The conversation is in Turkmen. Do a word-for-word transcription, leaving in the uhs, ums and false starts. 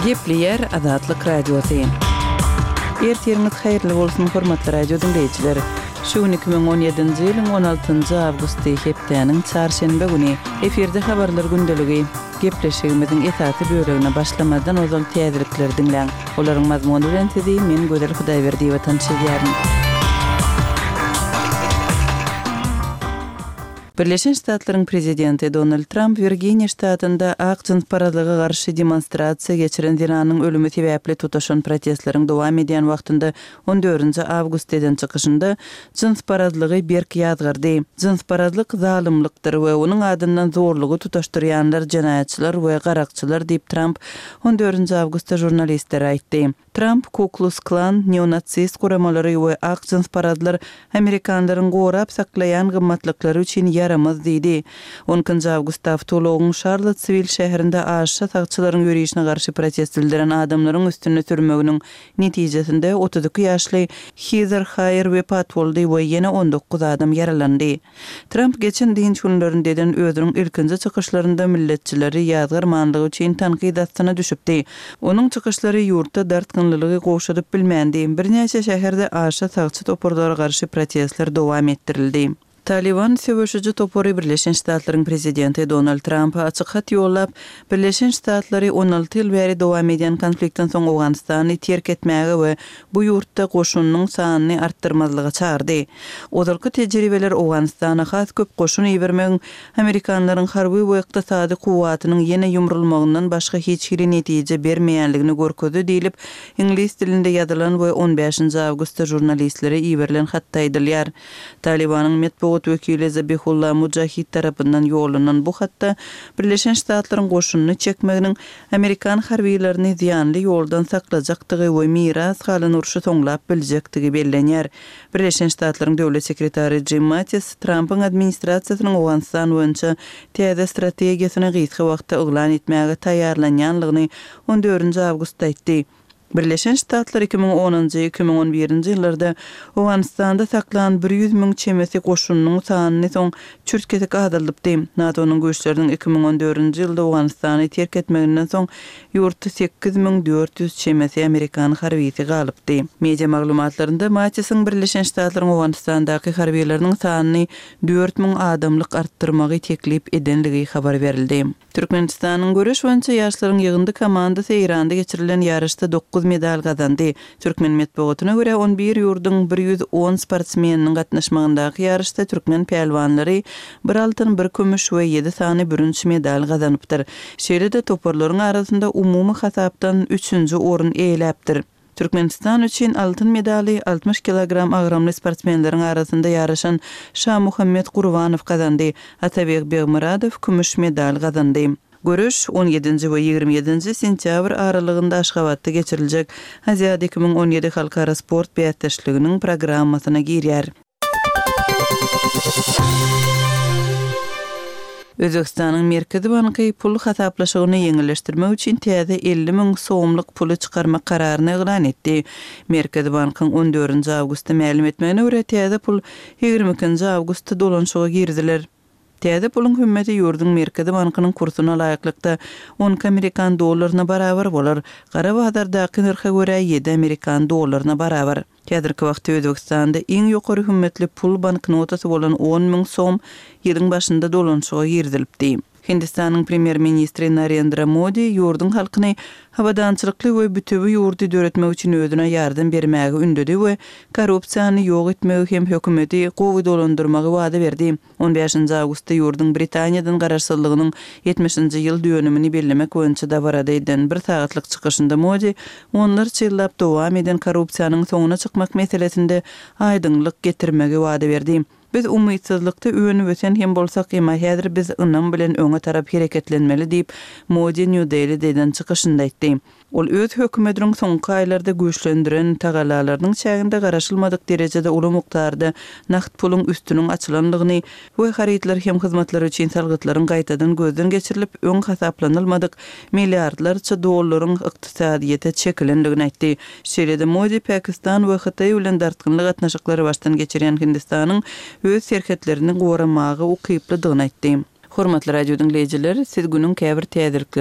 Gepli yer Azatlyk radiosu. Ertiriniz hayrly bolsun hormatly radio dinleyijiler. Şu iki bin on ýedinji ýylyň on altynjy awgusty hepdeniň çarşembe güni eferde habarlar gündeligi gepleşigimiziň esasy bölegine başlamadan ozal täzirikler dinleň. Olaryň mazmuny bilen sizi men Gözel Hudaýberdi we tanışýaryn. Birleşen Ştatlaryň prezidenti Donald Trump Virginia ştatynda ak jins paradyga garşy demonstrasiýa geçiren Iranyň ölümi sebäpli tutuşan protestleriň dowam edýän wagtynda on dördünji awgustdan çykyşynda jins paradlygy berk ýazgyrdy. Jins paradlyk zalymlykdyr we onuň adyndan zorlugy tutaşdyrýanlar janaýatçylar we garakçylar diýip Trump on dördünji awgustda jurnalistlere aýtdy. Trump Ku Klux Klan, neonatsis guramalary we ak jins paradlar Amerikanlaryň gorap saklaýan gymmatlyklary üçin yaramaz diýdi. onuncu awgustda awtologyň Charlotte sivil şäherinde aşa sagçylaryň ýürüýüşine garşy protest bildiren adamlaryň üstüne sürmeginiň netijesinde otuz iki ýaşly Heather Heyer wepat boldy we ýene on dokuz adam yaralandy. Trump geçen dinç günlerinde eden özüniň ilkinji çykyşlarynda milletçileri ýazgyrmanlygy üçin tanqid astyna düşüpdi. Onuň çykyşlary ýurtda dartgynlylygy goşudyp bilmändi. Birnäçe şäherde aşa sagçy topurlara garşy protestler dowam etdirildi. Taliban söwüşüji topory Birleşen Ştatlaryň prezidenti Donald Trump açyk hat ýollap, Birleşen Ştatlary on alty ýyl bäri dowam edýän konfliktden soň Awganystany terk etmäge we bu ýurtda goşunyň sanyny artdyrmazlyga çağırdy. Ozalky tejribeler Awganystana has köp goşun ýebermegiň Amerikanlaryň harby we ykdysady kuwatynyň ýene ýumrulmagyndan başga hiç bir netije bermeýänligini görkezdi diýilip, ingliz dilinde ýazylan we on beşinji awgustda jurnalistlere ýeberilen hatda aýdylýar. Talibanyň metbu wekili Zabihullah Mujahid tarapyndan ýolunan bu hatda Birleşen Ştatlaryň goşunyny çekmeginiň Amerikan harbiýlerini ziýanly ýoldan saklajakdygy we miras halyn urşy soňlap biljekdigi bellenýär. Birleşen Ştatlaryň döwlet sekretary Jim Mattis Trump'ın administrasiýasynyň Awganystan boýunça täze strategiýasyny gysga wagtda oglan etmäge taýýarlanýanlygyny on dördünji awgustda aýtdy. Birleşen Ştatlar iki bin onunji iki bin on birinji ýyllarda Awganystanda saklanan bir ýüz miň çemesi goşunynyň sanyny soň çürtketek azalypdy. NATO'nun güýçleriniň iki bin on dördünji ýylda Awganystany terk etmeginden soň ýurtda sekiz miň dört ýüz çemesi Amerikan harbisi galypdy. Media maglumatlarynda Mattis'in Birleşen Ştatlaryň Awganystandaky harbiýleriniň sanyny dört miň adamlyk artdyrmagy teklip edenligi habar berildi. Türkmenistanyň görüş boýunça ýaşlaryň ýygyndy komandasy Iranda geçirilen ýarışda dokuz medal gazandy. Türkmen metbuatyna görä on bir ýurdyň bir ýüz on sportsmeniniň gatnaşmagyndaky ýarışda türkmen pehlwanlary bir altyn, bir kümüş we ýedi sany bürünç medal gazanypdyr. Şeýle-de toparlaryň arasynda umumy hasapdan üçünji orun eýläpdir. Türkmenistan üçin altın medali altmış kilogram agramly sportsmenleriň arasynda ýaraşan Şah Muhammed Gurbanow gazandy. Atabek Begmuradow kümüş medal gazandy. Görüş on ýedinji we ýigirme ýedinji sentýabr aralygynda Aşgabatda geçiriljek Aziýat iki bin on ýedi halkara sport beýatdaşlyginiň programmasyna girýär. Özbekistanyň Merkezi Banky pul hasaplaşygyny ýeňilleşdirmek üçin täze elli miň soňlyk puly çykarmak kararyny eglan etdi. Merkezi Bankyň on dördünji awgustda ma'lum etmegine görä täze pul ýigirme ikinji awgustda dolanşyga girdiler. Täze pulun hümmeti ýurdun Merkezi Bankynyň kursyna laýyklykda on Amerikan dollaryna barabar bolar. Gara bazardaky narha görä ýedi Amerikan dollaryna barabar. Häzirki wagtda Özbekistanda iň ýokary hümmetli pul banknotasy bolan on miň soň ýylyň başynda dolanşyga girdilipdi. Hindistanyň premier ministri Narendra Modi ýurdun halkyny habadançylykly we bütebi ýurdy döretmek üçin özüne ýardam bermäge ündedi we korrupsiýany ýok etmegi hem hökümeti gowy dolandyrmagy wada berdi. on beşinji awgustda ýurdun Britaniýadan garaşsyzlygynyň ýetmişinji ýyl dönümini bellemek boýunça da barada eden bir sagatlyk çykyşynda Modi onlarça ýyllap dowam eden korrupsiýanyň soňuna çykmak meselesinde aýdynlyk getirmegi wada berdi. Biz umytsızlykda öňü öten hem bolsak ema häzir biz ynam bilen öňe tarap hereketlenmeli diýip Modi New Delhi'den çykyşynda aýtdy. Ol öz hökümetiniň soňky aýlarda güýçlendiren tagalalarynyň çäginde garaşylmadyk derejede uly mukdarda nakt pulun üstüniň açylanlygyny we haritler hem hyzmatlar üçin salgytlaryň gaýtadan gözden geçirilip öň hasaplanylmadyk milliardlarça dollaryň ykdysadyýete çekilendigini aýtdy. Şeýle-de Modi Pakistan we Hytaý bilen dartgynlyk gatnaşyklary başdan geçirýän Hindistanyň öz serketlerini goramagy ukyplydygyny aýtdy. Hormatly radio dinleyijiler, siz günüň käbir täzirikleri